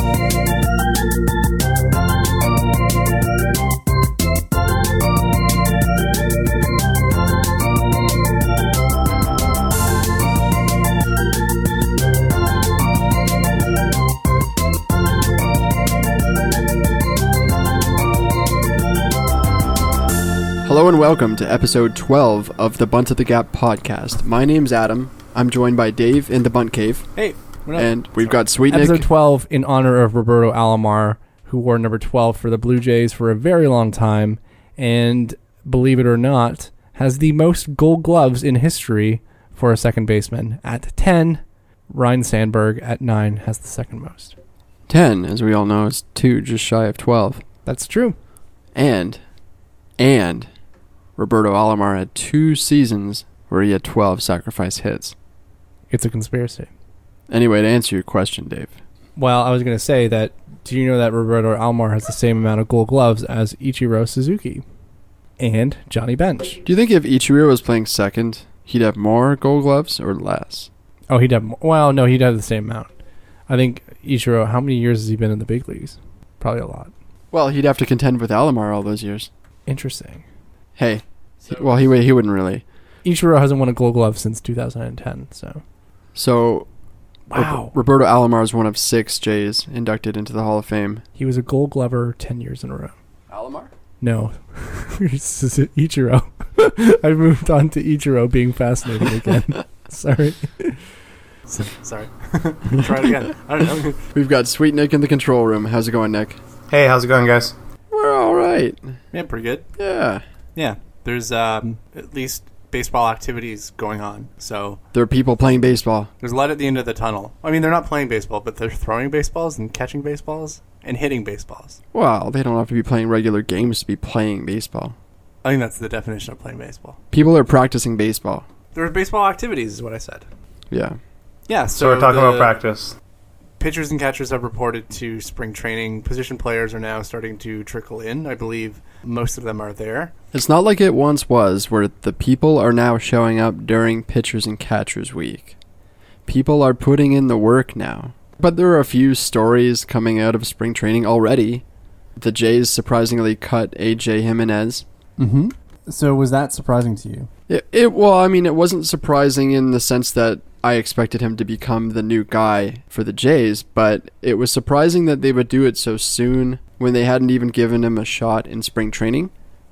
Hello and welcome to episode 12 of the Bunt at the Gap podcast. My name's Adam. I'm joined by Dave in the Bunt Cave. Hey, what up? And we've got Sweet Nick. Episode 12 in honor of Roberto Alomar, who wore number 12 for the Blue Jays for a very long time, and, believe it or not, has the most gold gloves in history for a second baseman. At 10, Ryan Sandberg at 9 has the second most. 10, as we all know, is 2, just shy of 12. That's true. And Roberto Alomar had 2 seasons where he had 12 sacrifice hits. It's a conspiracy. Anyway, to answer your question, Dave. Well, I was going to say that, do you know that Roberto Alomar has the same amount of gold gloves as Ichiro Suzuki and Johnny Bench? Do you think if Ichiro was playing second, he'd have more gold gloves or less? Oh, he'd have more. Well, no, he'd have the same amount. I think Ichiro, how many years has he been in the big leagues? Probably a lot. Well, he'd have to contend with Alomar all those years. Interesting. Hey, well, he wouldn't really. Ichiro hasn't won a gold glove since 2010, so. So, Wow. Roberto Alomar is one of 6 Jays inducted into the Hall of Fame. He was a gold glover 10 years in a row. Alomar? No. This is Ichiro. I moved on to Ichiro being fascinating again. Sorry. Sorry. Try it again. I don't know. We've got Sweet Nick in the control room. How's it going, Nick? Hey, how's it going, guys? We're all right. Yeah, pretty good. Yeah. Yeah, there's at least baseball activities going on, so There are people playing baseball. there's light at the end of the tunnel. I mean, they're not playing baseball, but they're throwing baseballs and catching baseballs and hitting baseballs. Well, they don't have to be playing regular games to be playing baseball. I think that's the definition of playing baseball. People are practicing baseball. There are baseball activities, is what I said. Yeah. Yeah, So we're talking about practice. Pitchers and catchers have reported to spring training. Position players are now starting to trickle in. I believe most of them are there. It's not like it once was, where the people are now showing up during pitchers and catchers week. People are putting in the work now. But there are a few stories coming out of spring training already. The Jays surprisingly cut A.J. Jimenez. Mm-hmm. So was that surprising to you? It wasn't surprising in the sense that I expected him to become the new guy for the Jays, but it was surprising that they would do it so soon when they hadn't even given him a shot in spring training.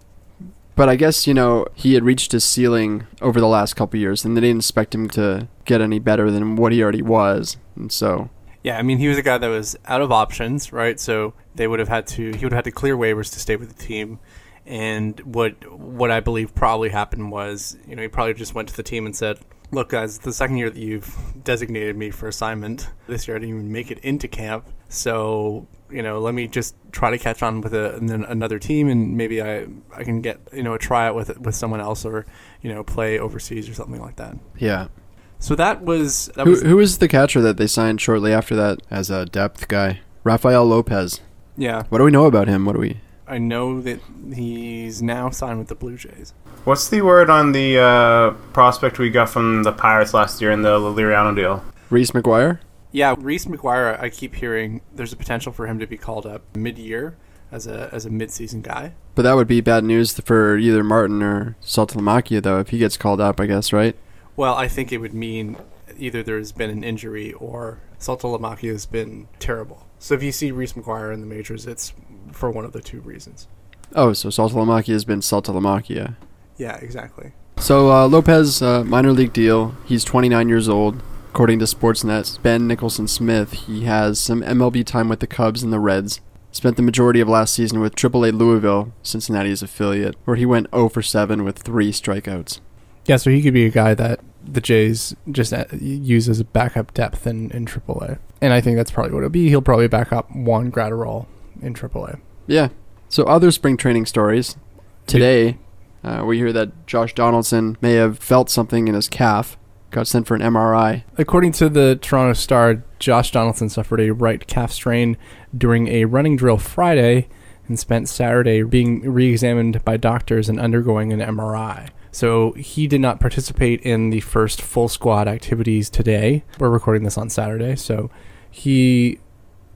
But I guess, he had reached his ceiling over the last couple of years, and they didn't expect him to get any better than what he already was. And so... Yeah, I mean, he was a guy that was out of options, right? So he would have had to clear waivers to stay with the team. And what I believe probably happened was, he probably just went to the team and said, look, guys, the second year that you've designated me for assignment, this year I didn't even make it into camp. So, let me just try to catch on with another team, and maybe I can get, a tryout with someone else, or, play overseas or something like that. Yeah. So that was... Who was the catcher that they signed shortly after that as a depth guy? Rafael Lopez. Yeah. What do we know about him? I know that he's now signed with the Blue Jays. What's the word on the prospect we got from the Pirates last year in the Liriano deal? Reese McGuire? Yeah, Reese McGuire, I keep hearing there's a potential for him to be called up mid-year as a mid-season guy. But that would be bad news for either Martin or Saltalamacchia, though, if he gets called up, I guess, right? Well, I think it would mean either there's been an injury or Saltalamacchia has been terrible. So if you see Reese McGuire in the majors, it's for one of the 2 reasons. Oh, so Saltalamacchia has been Saltalamacchia. Yeah, exactly. So Lopez, minor league deal. He's 29 years old. According to Sportsnet's Ben Nicholson-Smith, he has some MLB time with the Cubs and the Reds. Spent the majority of last season with AAA Louisville, Cincinnati's affiliate, where he went 0 for 7 with 3 strikeouts. Yeah, so he could be a guy that the Jays just use as a backup depth in AAA. And I think that's probably what it'll be. He'll probably back up Juan Gratterall in AAA. Yeah. So other spring training stories. Today, we hear that Josh Donaldson may have felt something in his calf. Got sent for an MRI. According to the Toronto Star, Josh Donaldson suffered a right calf strain during a running drill Friday and spent Saturday being re-examined by doctors and undergoing an MRI. So he did not participate in the first full squad activities today. We're recording this on Saturday, so he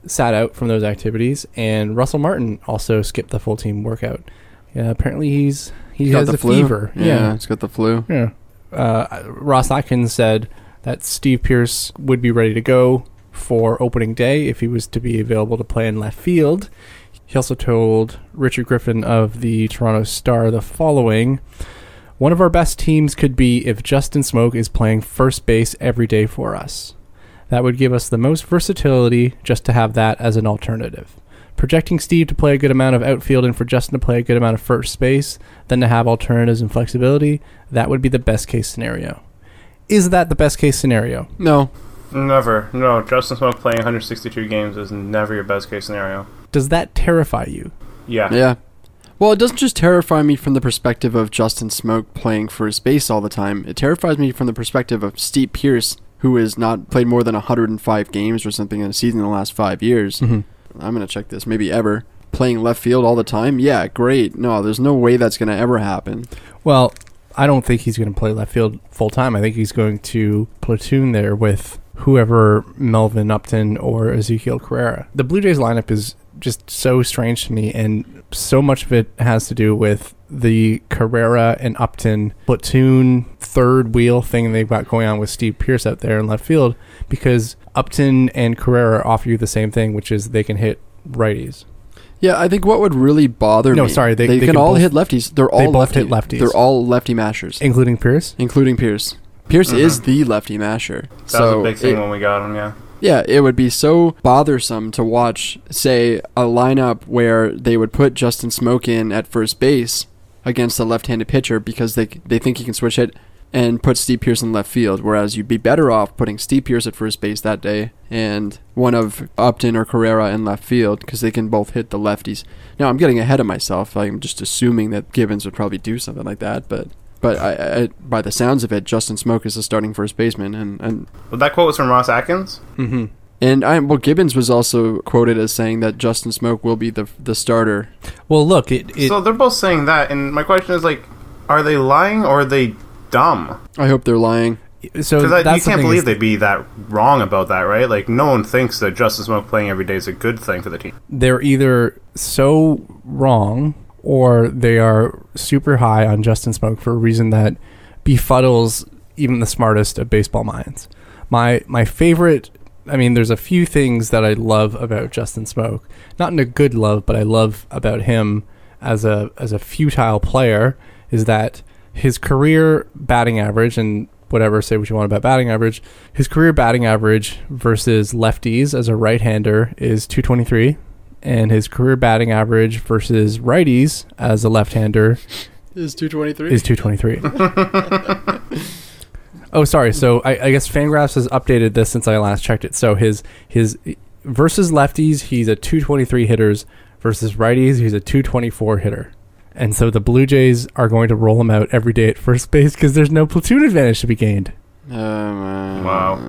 sat out from those activities, and Russell Martin also skipped the full team workout. Yeah, apparently he has the fever. Yeah, he's got the flu. Yeah. Ross Atkins said that Steve Pearce would be ready to go for opening day if he was to be available to play in left field. He also told Richard Griffin of the Toronto Star the following: "One of our best teams could be if Justin Smoak is playing first base every day for us. That would give us the most versatility just to have that as an alternative. Projecting Steve to play a good amount of outfield and for Justin to play a good amount of first base, then to have alternatives and flexibility, that would be the best case scenario." Is that the best case scenario? No. Never. No, Justin Smoak playing 162 games is never your best case scenario. Does that terrify you? Yeah. Yeah. Well, it doesn't just terrify me from the perspective of Justin Smoak playing first base all the time. It terrifies me from the perspective of Steve Pearce, who has not played more than 105 games or something in a season in the last 5 years. Mm-hmm. I'm going to check this. Maybe ever. Playing left field all the time? Yeah, great. No, there's no way that's going to ever happen. Well, I don't think he's going to play left field full time. I think he's going to platoon there with whoever, Melvin Upton or Ezekiel Carrera. The Blue Jays lineup is just so strange to me, and so much of it has to do with the Carrera and Upton platoon third wheel thing they've got going on with Steve Pearce out there in left field, because Upton and Carrera offer you the same thing, which is they can hit righties. Yeah, I think what would really bother me... No, sorry. They can all hit lefties. They're all both lefty. hit lefties. They're all lefty mashers. Including Pearce? Including Pearce. Pearce is the lefty masher. That was a big thing when we got him, yeah. Yeah, it would be so bothersome to watch, say, a lineup where they would put Justin Smoak in at first base against a left-handed pitcher because they think he can switch hit, and put Steve Pearce in left field, whereas you'd be better off putting Steve Pearce at first base that day and one of Upton or Carrera in left field because they can both hit the lefties. Now, I'm getting ahead of myself. I'm just assuming that Gibbons would probably do something like that, but I, by the sounds of it, Justin Smoak is the starting first baseman. And Well, that quote was from Ross Atkins? Mm-hmm. And Gibbons was also quoted as saying that Justin Smoak will be the starter. Well, look, so they're both saying that, and my question is, like, are they lying or are they dumb? I hope they're lying. So Because you can't believe they'd be that wrong about that, right? Like, no one thinks that Justin Smoak playing every day is a good thing for the team. They're either so wrong or they are super high on Justin Smoak for a reason that befuddles even the smartest of baseball minds. My favorite... I mean, there's a few things that I love about Justin Smoak. Not in a good love, but I love about him as a futile player is that his career batting average, and whatever, say what you want about batting average, his career batting average versus lefties as a right-hander is .223, and his career batting average versus righties as a left-hander is .223. Is .223. Oh, sorry. So I guess Fangraphs has updated this since I last checked it. So his versus lefties, he's a .223 hitters. Versus righties, he's a .224 hitter. And so the Blue Jays are going to roll him out every day at first base because there's no platoon advantage to be gained. Wow.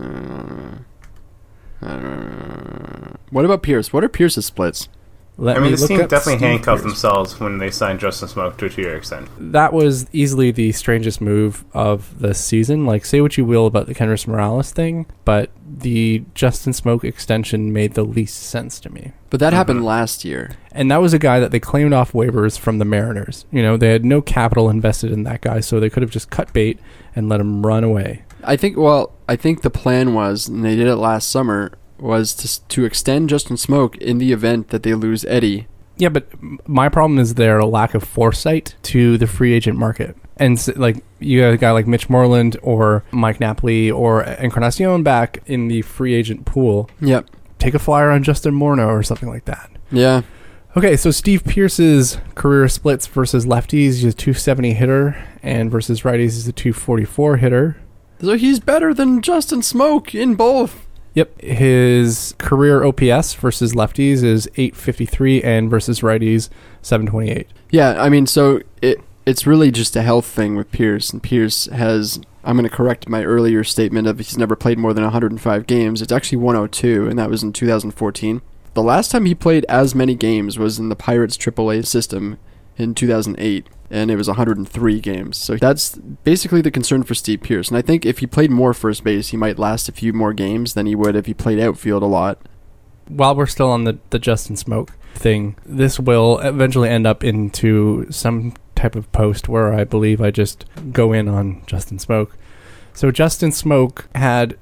What about Pearce? What are Pearce's splits? This team definitely handcuffed themselves when they signed Justin Smoak to a 2-year extension. That was easily the strangest move of the season. Like, say what you will about the Kendrys Morales thing, but the Justin Smoak extension made the least sense to me. But that happened last year. And that was a guy that they claimed off waivers from the Mariners. You know, they had no capital invested in that guy, so they could have just cut bait and let him run away. I think the plan was, and they did it last summer, was to extend Justin Smoak in the event that they lose Eddie. Yeah, but my problem is their lack of foresight to the free agent market. And like you got a guy like Mitch Moreland or Mike Napoli or Encarnacion back in the free agent pool. Yep. Take a flyer on Justin Morneau or something like that. Yeah. Okay, so Steve Pearce's career splits versus lefties, he's a .270 hitter, and versus righties, he's a .244 hitter. So he's better than Justin Smoak in both. Yep. His career OPS versus lefties is .853 and versus righties, .728. Yeah, I mean, so it's really just a health thing with Pearce. And Pearce has, I'm going to correct my earlier statement of he's never played more than 105 games. It's actually 102, and that was in 2014. The last time he played as many games was in the Pirates AAA system in 2008. And it was 103 games. So that's basically the concern for Steve Pearce. And I think if he played more first base, he might last a few more games than he would if he played outfield a lot. While we're still on the Justin Smoak thing, this will eventually end up into some type of post where I believe I just go in on Justin Smoak. So Justin Smoak had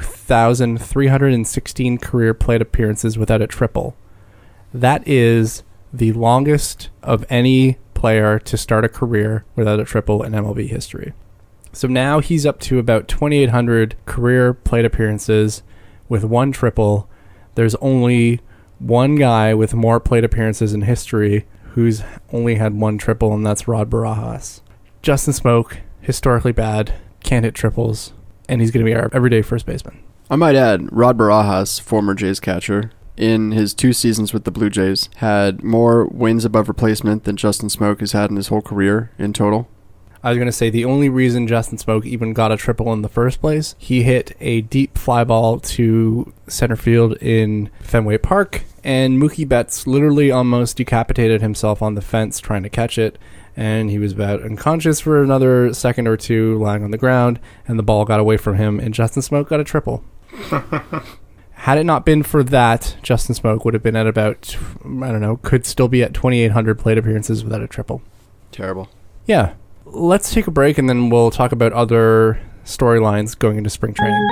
2,316 career plate appearances without a triple. That is the longest of any player to start a career without a triple in MLB history. So now he's up to about 2,800 career plate appearances with one triple. There's only one guy with more plate appearances in history who's only had one triple, and that's Rod Barajas. Justin Smoak, historically bad, can't hit triples, and he's going to be our everyday first baseman. I might add, Rod Barajas, former Jays catcher, in his 2 seasons with the Blue Jays, had more wins above replacement than Justin Smoak has had in his whole career in total. I was going to say the only reason Justin Smoak even got a triple in the first place, he hit a deep fly ball to center field in Fenway Park, and Mookie Betts literally almost decapitated himself on the fence trying to catch it, and he was about unconscious for another second or two lying on the ground, and the ball got away from him, and Justin Smoak got a triple. Had it not been for that, Justin Smoak would have been at about, could still be at 2,800 plate appearances without a triple. Terrible. Yeah. Let's take a break, and then we'll talk about other storylines going into spring training.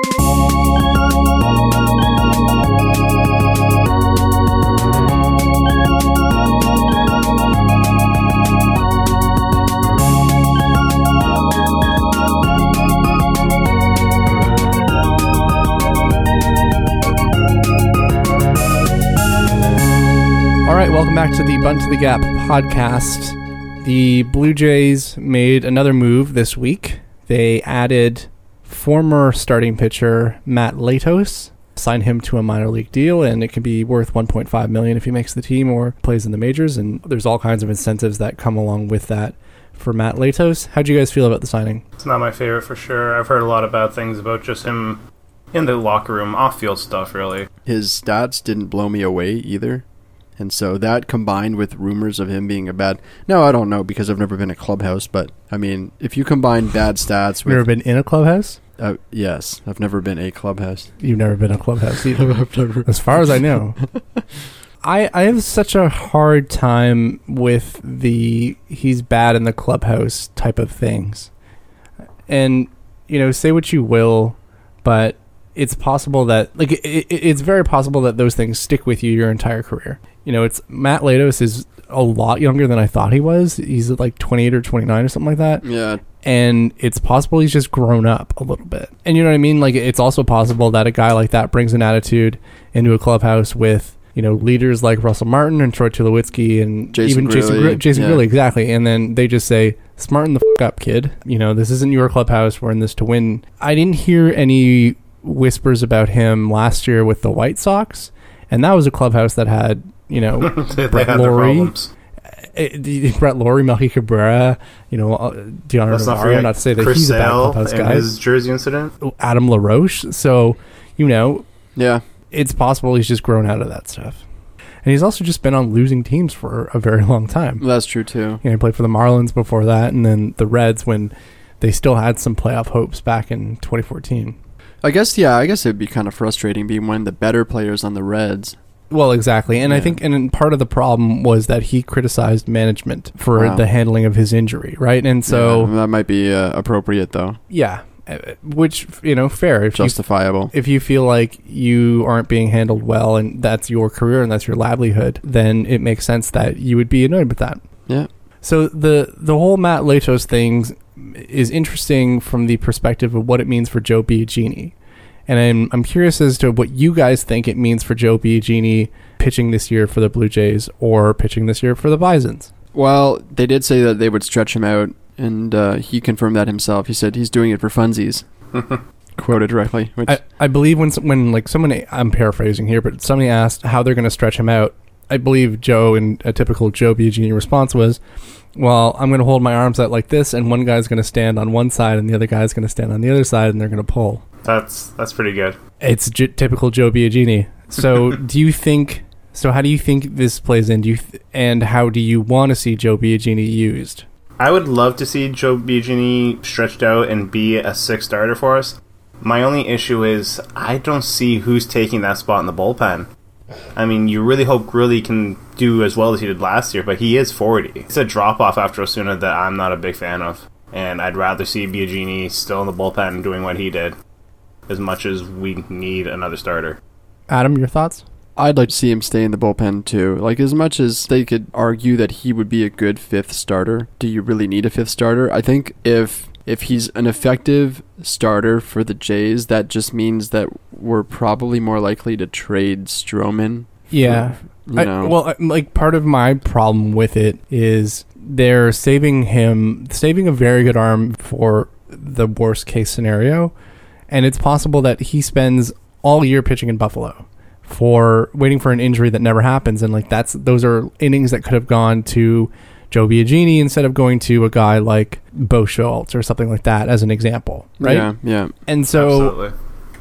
All right, welcome back to the Bunt to the Gap podcast. The Blue Jays made another move this week. They added former starting pitcher Matt Latos, signed him to a minor league deal, and it can be worth $1.5 million if he makes the team or plays in the majors, and there's all kinds of incentives that come along with that for Matt Latos. How'd you guys feel about the signing? It's not my favorite for sure. I've heard a lot of bad things about just him in the locker room, off-field stuff, really. His stats didn't blow me away either. And so that combined with rumors of him being a bad... No, I don't know because I've never been in a clubhouse. But, I mean, if you combine bad stats with... You've never been in a clubhouse? Yes. I've never been a clubhouse. You've never been in a clubhouse either. I've never. As far as I know. I have such a hard time with the he's bad in the clubhouse type of things. And, say what you will, but it's possible that... it's very possible that those things stick with you your entire career. It's Matt Latos is a lot younger than I thought he was. He's like 28 or 29 or something like that. Yeah. And it's possible he's just grown up a little bit. And you know what I mean? Like, it's also possible that a guy like that brings an attitude into a clubhouse with, leaders like Russell Martin and Troy Tulowitzki and Jason Grilli, exactly. And then they just say, smarten the f*** up, kid. This isn't your clubhouse. We're in this to win. I didn't hear any whispers about him last year with the White Sox. And that was a clubhouse that had... Brett Lawrie, Melky Cabrera, Dioner Navarro, not to say that Chris he's a bad Sale clubhouse guy. His jersey incident. Adam LaRoche. So, yeah, it's possible he's just grown out of that stuff. And he's also just been on losing teams for a very long time. That's true, too. He played for the Marlins before that, and then the Reds when they still had some playoff hopes back in 2014. I guess it'd be kind of frustrating being one of the better players on the Reds. Well, exactly. And I think part of the problem was that he criticized management for the handling of his injury, right? And so... Yeah, that might be appropriate, though. Yeah. Which, fair. If justifiable. If you feel like you aren't being handled well and that's your career and that's your livelihood, then it makes sense that you would be annoyed with that. Yeah. So the whole Matt Latos thing is interesting from the perspective of what it means for Joe Biagini. And I'm curious as to what you guys think it means for Joe Biagini pitching this year for the Blue Jays or pitching this year for the Bisons. Well, they did say that they would stretch him out, and he confirmed that himself. He said he's doing it for funsies. Quoted directly. Which I believe when like someone, I'm paraphrasing here, but somebody asked how they're going to stretch him out. I believe Joe, in a typical Joe Biagini response, was, well, I'm going to hold my arms out like this, and one guy's going to stand on one side, and the other guy's going to stand on the other side, and they're going to pull. That's pretty good. It's typical Joe Biagini. So how do you think this plays in? And how do you want to see Joe Biagini used? I would love to see Joe Biagini stretched out and be a 6th starter for us. My only issue is I don't see who's taking that spot in the bullpen. I mean, you really hope Grilly can do as well as he did last year, but he is 40. It's a drop-off after Osuna that I'm not a big fan of. And I'd rather see Biagini still in the bullpen doing what he did, as much as we need another starter. Adam, your thoughts? I'd like to see him stay in the bullpen too. Like, as much as they could argue that he would be a good fifth starter, do you really need a fifth starter? I think if he's an effective starter for the Jays, that just means that we're probably more likely to trade Stroman. Yeah. Like, part of my problem with it is they're saving a very good arm for the worst case scenario, and it's possible that he spends all year pitching in Buffalo for waiting for an injury that never happens, and like those are innings that could have gone to Joe Biagini instead of going to a guy like Bo Schultz or something like that, as an example, right? Yeah. And so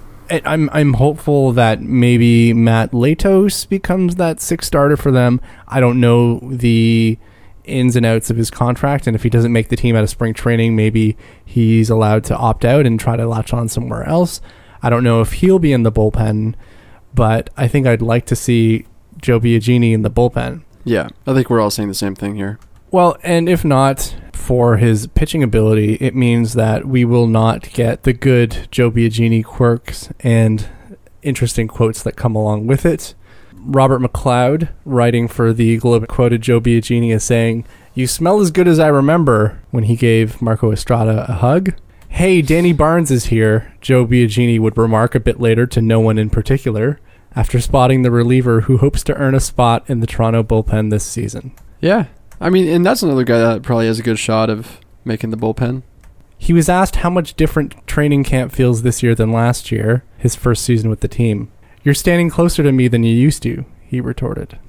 I'm hopeful that maybe Matt Latos becomes that sixth starter for them. I don't know the ins and outs of his contract, and if he doesn't make the team out of spring training, maybe he's allowed to opt out and try to latch on somewhere else. I don't know if he'll be in the bullpen, but I think I'd like to see Joe Biagini in the bullpen. Yeah, I think we're all saying the same thing here. Well, and if not for his pitching ability, it means that we will not get the good Joe Biagini quirks and interesting quotes that come along with it. Robert McLeod, writing for the Globe, quoted Joe Biagini as saying, "You smell as good as I remember," when he gave Marco Estrada a hug. "Hey, Danny Barnes is here," Joe Biagini would remark a bit later to no one in particular, after spotting the reliever who hopes to earn a spot in the Toronto bullpen this season. Yeah. I mean, and that's another guy that probably has a good shot of making the bullpen. He was asked how much different training camp feels this year than last year, his first season with the team. "You're standing closer to me than you used to," he retorted.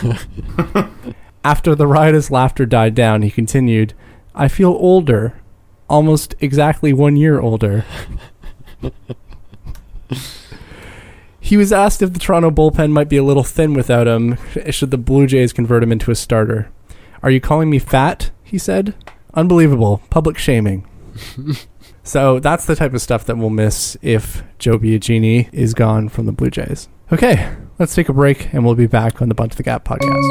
After the riotous laughter died down, he continued, "I feel older. Almost exactly 1 year older." He was asked if the Toronto bullpen might be a little thin without him, should the Blue Jays convert him into a starter. "Are you calling me fat?" he said. "Unbelievable. Public shaming." So that's the type of stuff that we'll miss if Joe Biagini is gone from the Blue Jays. Okay, let's take a break, and we'll be back on the Bunch the Gap podcast.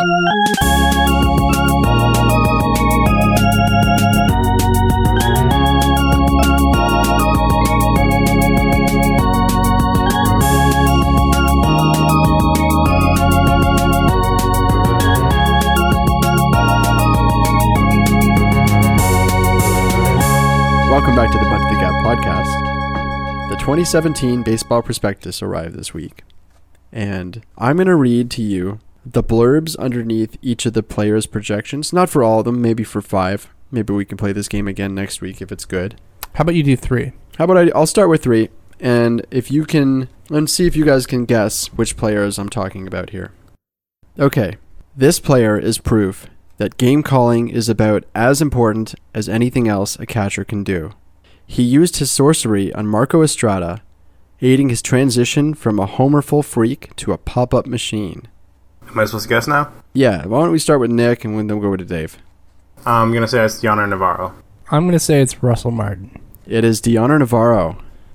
Welcome back to the Bunt the Gap podcast. The 2017 Baseball Prospectus arrived this week, and I'm going to read to you the blurbs underneath each of the players' projections. Not for all of them, maybe for 5. Maybe we can play this game again next week if it's good. How about you do 3? How about I'll start with 3, and if you can, let's see if you guys can guess which players I'm talking about here. Okay, this player is proof that game calling is about as important as anything else a catcher can do. He used his sorcery on Marco Estrada, aiding his transition from a homerful freak to a pop-up machine. Am I supposed to guess now? Yeah, why don't we start with Nick and then we'll go to Dave. I'm going to say it's Dioner Navarro. I'm going to say it's Russell Martin. It is Dioner Navarro.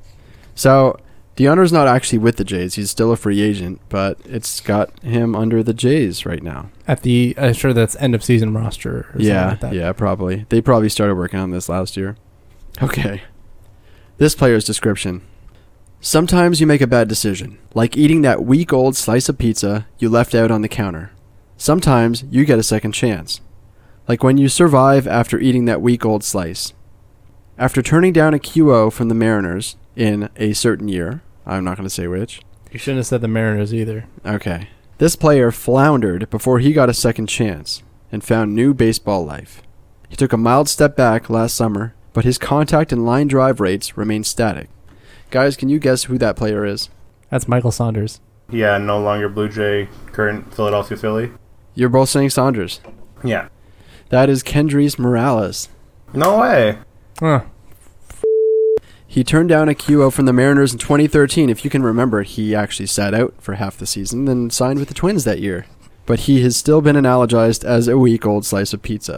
So, Dioner's not actually with the Jays. He's still a free agent, but it's got him under the Jays right now. At the, I'm sure that's end of season roster or something like that. Yeah, probably. They probably started working on this last year. Okay. This player's description. Sometimes you make a bad decision, like eating that week-old slice of pizza you left out on the counter. Sometimes you get a second chance, like when you survive after eating that week-old slice. After turning down a QO from the Mariners in a certain year, I'm not going to say which. You shouldn't have said the Mariners either. Okay. This player floundered before he got a second chance and found new baseball life. He took a mild step back last summer, but his contact and line drive rates remain static. Guys, can you guess who that player is? That's Michael Saunders. Yeah, no longer Blue Jay, current Philadelphia Philly. You're both saying Saunders. Yeah. That is Kendrys Morales. No way. Huh. He turned down a QO from the Mariners in 2013. If you can remember, he actually sat out for half the season, then signed with the Twins that year. But he has still been analogized as a week-old slice of pizza.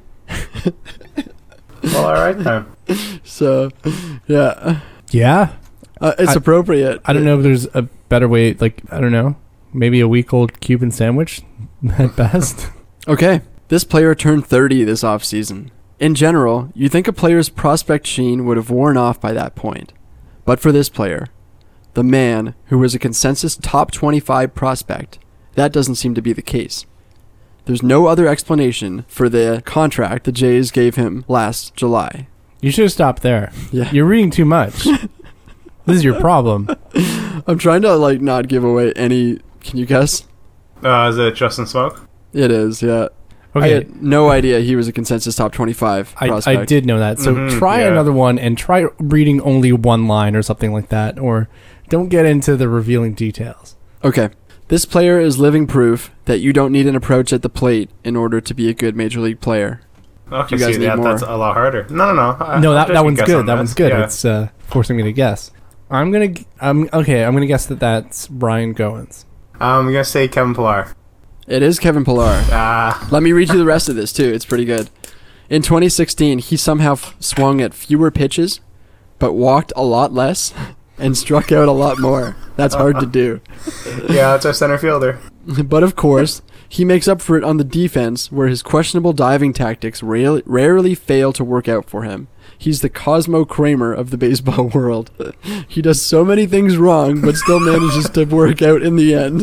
Well, all right then. So, yeah. Yeah? It's appropriate. I don't know if there's a better way, like, I don't know. maybe a week-old Cuban sandwich at best. Okay, this player turned 30 this offseason. In general, you think a player's prospect sheen would have worn off by that point. But for this player, the man who was a consensus top 25 prospect, that doesn't seem to be the case. There's no other explanation for the contract the Jays gave him last July. You should have stopped there. Yeah. You're reading too much. This is your problem. I'm trying to not give away any... Can you guess? Is it Justin Smoke? It is, yeah. I Okay. had no idea he was a consensus top 25 prospect. I did know that. So try yeah. another one and try reading only one line or something like that. Or don't get into the revealing details. Okay. This player is living proof that you don't need an approach at the plate in order to be a good major league player. Okay, You guys see, need more. that's a lot harder. No. No, that one's good. That this. one's good. Yeah. It's forcing me to guess. I'm gonna guess that's Ryan Goins. I'm gonna say Kevin Pillar. It is Kevin Pillar. Let me read you the rest of this, too. It's pretty good. In 2016, he somehow swung at fewer pitches, but walked a lot less and struck out a lot more. That's hard to do. Yeah, that's our center fielder. But of course, he makes up for it on the defense, where his questionable diving tactics rarely fail to work out for him. He's the Cosmo Kramer of the baseball world. He does so many things wrong, but still manages to work out in the end.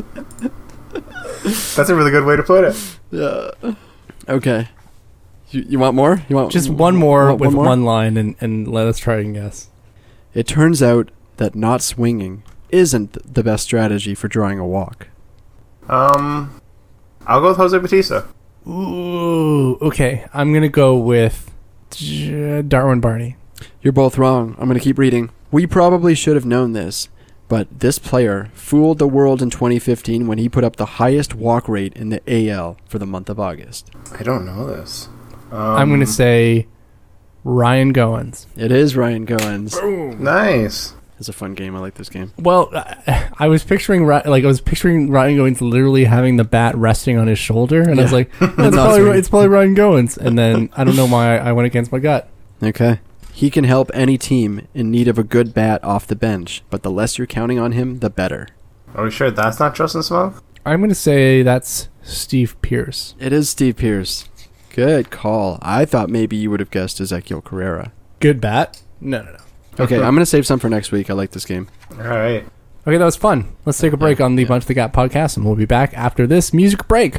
That's a really good way to put it. Yeah. Okay. You want more? You want Just one more want with more? one line, and let us try and guess. It turns out that not swinging isn't the best strategy for drawing a walk. I'll go with Jose Bautista. Ooh, okay. I'm gonna go with Darwin Barney. You're both wrong. I'm going to keep reading. We probably should have known this, but this player fooled the world in 2015 when he put up the highest walk rate in the AL for the month of August. I don't know this. I'm gonna say Ryan Goins. It is Ryan Goins. Nice. It's a fun game. I like this game. Well, I was picturing Ryan Goins literally having the bat resting on his shoulder, and I was like, it's probably Ryan Goins. And then I don't know why I went against my gut. Okay. He can help any team in need of a good bat off the bench, but the less you're counting on him, the better. Are we sure that's not Justin Smoke? I'm gonna say that's Steve Pearce. It is Steve Pearce. Good call. I thought maybe you would have guessed Ezekiel Carrera. Good bat? No. Okay, I'm going to save some for next week. I like this game. All right. Okay, that was fun. Let's take a break on the Bunch of the Gap podcast, and we'll be back after this music break.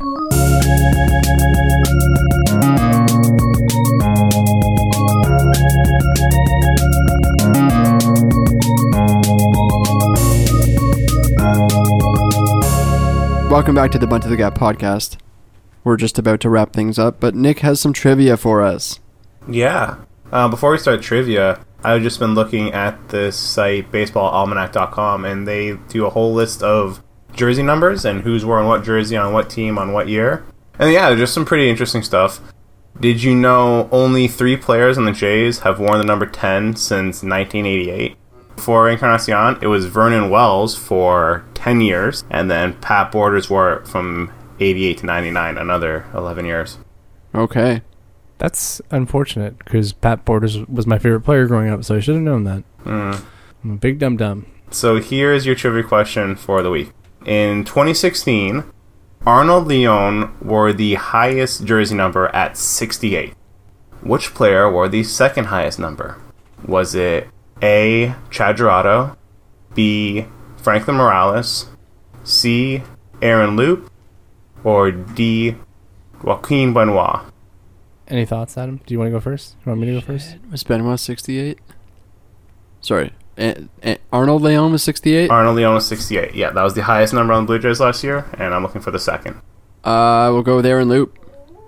Welcome back to the Bunt to the Gap podcast. We're just about to wrap things up, but Nick has some trivia for us. Yeah. Before we start trivia, I've just been looking at this site, baseballalmanac.com, and they do a whole list of jersey numbers and who's wearing what jersey on what team on what year. And yeah, just some pretty interesting stuff. Did you know only 3 players on the Jays have worn the number 10 since 1988? For Encarnacion, it was Vernon Wells for 10 years, and then Pat Borders wore it from 88 to 99, another 11 years. Okay. That's unfortunate, because Pat Borders was my favorite player growing up, so I should have known that. I'm a big dum-dum. So here's your trivia question for the week. In 2016, Arnold Leone wore the highest jersey number at 68. Which player wore the second highest number? Was it A. Chad Gerardo, B. Franklin Morales, C. Aaron Loop, or D. Joaquin Benoit? Any thoughts, Adam? Do you want to go first? You want me to go first? Was Benoit 68? Sorry. Arnold Leone was 68? Arnold Leone was 68. Yeah, that was the highest number on the Blue Jays last year, and I'm looking for the second. We'll go with Aaron Loop.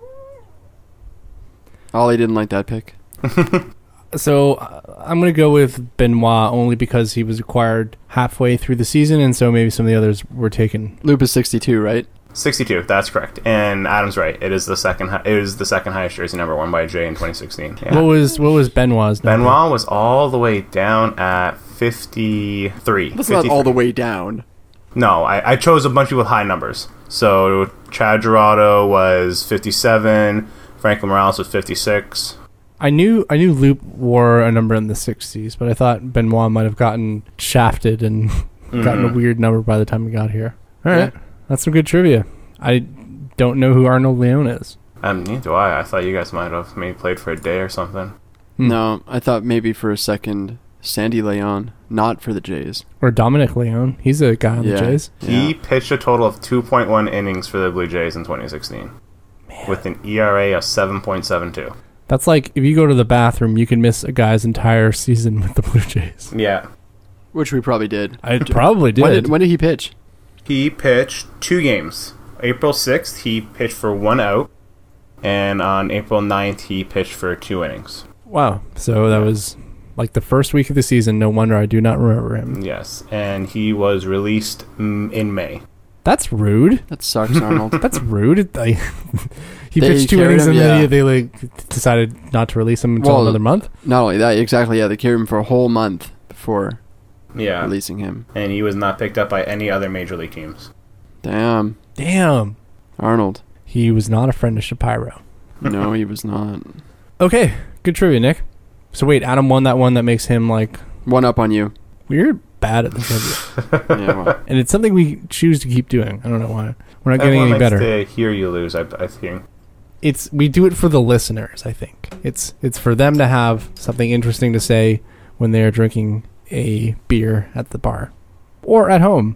Ollie didn't like that pick. So I'm going to go with Benoit only because he was acquired halfway through the season, and so maybe some of the others were taken. Loop is 62, right? 62, that's correct. And Adam's right. It is the second highest jersey number worn by a Jay in 2016. Yeah. What was Benoit's number? Benoit was all the way down at 53. That's not all the way down. No, I chose a bunch of people with high numbers. So Chad Gerardo was 57, Franklin Morales was 56. I knew Loop wore a number in the 60s, but I thought Benoit might have gotten shafted and gotten a weird number by the time he got here. All right. Yeah. That's some good trivia. I don't know who Arnold Leone is. Neither do I. I thought you guys might have maybe played for a day or something. No, I thought maybe for a second Sandy Leon, not for the Jays. Or Dominic Leone. He's a guy on the Jays. He pitched a total of 2.1 innings for the Blue Jays in 2016. Man. With an ERA of 7.72. That's like if you go to the bathroom, you can miss a guy's entire season with the Blue Jays. Yeah. Which we probably did. I probably did. When did he pitch? He pitched 2 games. April 6th, he pitched for 1 out. And on April 9th, he pitched for 2 innings. Wow. So that was like the first week of the season. No wonder I do not remember him. Yes. And he was released in May. That's rude. That sucks, Arnold. That's rude. He pitched 2 innings and then they like decided not to release him until another month? Not only that, exactly. Yeah, they carried him for a whole month before releasing him. And he was not picked up by any other major league teams. Damn. Arnold. He was not a friend of Shapiro. No, he was not. Okay, good trivia, Nick. So wait, Adam won that one that makes him like... One up on you. We're bad at the trivia. Yeah, well. And it's something we choose to keep doing. I don't know why. We're not getting any better. Everyone likes to hear you lose, I think. We do it for the listeners, I think. It's for them to have something interesting to say when they're drinking a beer at the bar. Or at home.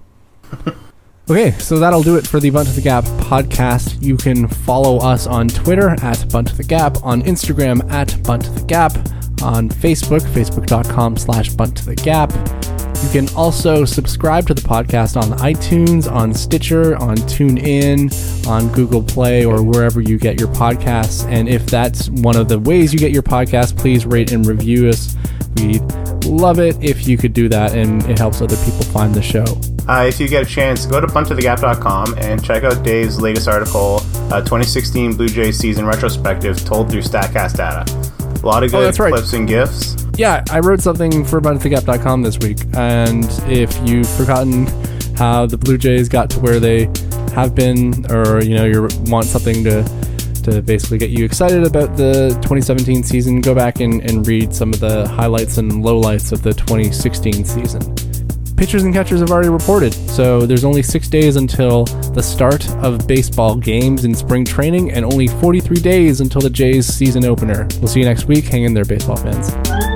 Okay, so that'll do it for the Bunt to the Gap podcast. You can follow us on Twitter at Bunt to the Gap, on Instagram at Bunt to the Gap, on Facebook, facebook.com/Bunt to the Gap. You can also subscribe to the podcast on iTunes, on Stitcher, on TuneIn, on Google Play, or wherever you get your podcasts. And if that's one of the ways you get your podcast, please rate and review us. We'd love it if you could do that, and it helps other people find the show. If you get a chance, go to bunttothegap.com and check out Dave's latest article, 2016 Blue Jays season retrospective told through StatCast data. A lot of good clips and GIFs. Yeah, I wrote something for bunttothegap.com this week, and if you've forgotten how the Blue Jays got to where they have been, or you want something to basically get you excited about the 2017 season, go back and read some of the highlights and lowlights of the 2016 season. Pitchers and catchers have already reported, so there's only 6 days until the start of baseball games in spring training and only 43 days until the Jays season opener. We'll see you next week. Hang in there, baseball fans.